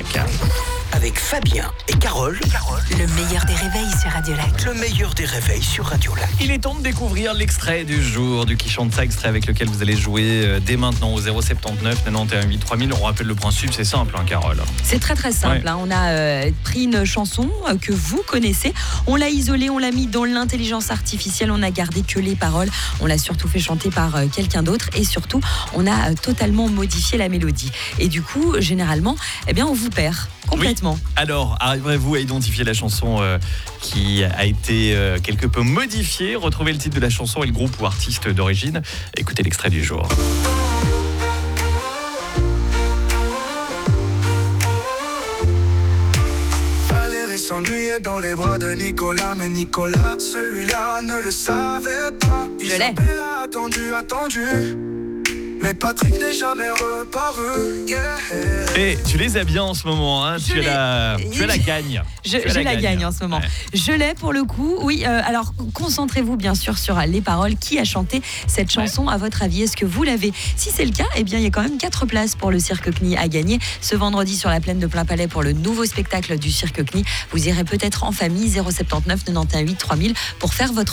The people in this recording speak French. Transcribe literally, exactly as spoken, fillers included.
Avec Fabien et Carole. Carole. Le meilleur des réveils sur Radio Lac. Le meilleur des réveils sur Radio Lac. Il est temps de découvrir l'extrait du jour du Qui chante ça, extrait avec lequel vous allez jouer dès maintenant au zéro sept neuf quatre-vingt-onze huit trois mille. On rappelle le principe, c'est simple, hein, Carole. C'est très très simple. Ouais. Hein. On a euh, pris une chanson euh, que vous connaissez, on l'a isolée, on l'a mis dans l'intelligence artificielle, on a gardé que les paroles, on l'a surtout fait chanter par euh, quelqu'un d'autre et surtout on a euh, totalement modifié la mélodie. Et du coup, généralement, eh bien, on vous perd complètement. Oui. Alors, arriverez-vous à identifier la chanson euh, qui a été euh, quelque peu modifiée? Retrouvez le titre de la chanson et le groupe ou artiste d'origine. Écoutez l'extrait du jour. Valérie s'ennuyait dans les bras de Nicolas, mais Nicolas, celui-là, ne le savait pas. Je l'ai. a attendu, attendu. Mais Patrick n'est jamais reparu. Yeah. Et tu les as bien en ce moment, hein. tu, as l'ai. la, tu as la gagne. Je, Tu as je la gagne en ce moment. Ouais. Je l'ai pour le coup. Oui, euh, alors concentrez-vous bien sûr sur les paroles. Qui a chanté cette chanson ouais. à votre avis? Est-ce que vous l'avez? Si c'est le cas, eh bien il y a quand même quatre places pour le Cirque C N I à gagner ce vendredi sur la plaine de Plainpalais pour le nouveau spectacle du Cirque C N I. Vous irez peut-être en famille zéro sept neuf quatre-vingt-onze huit trois mille pour faire votre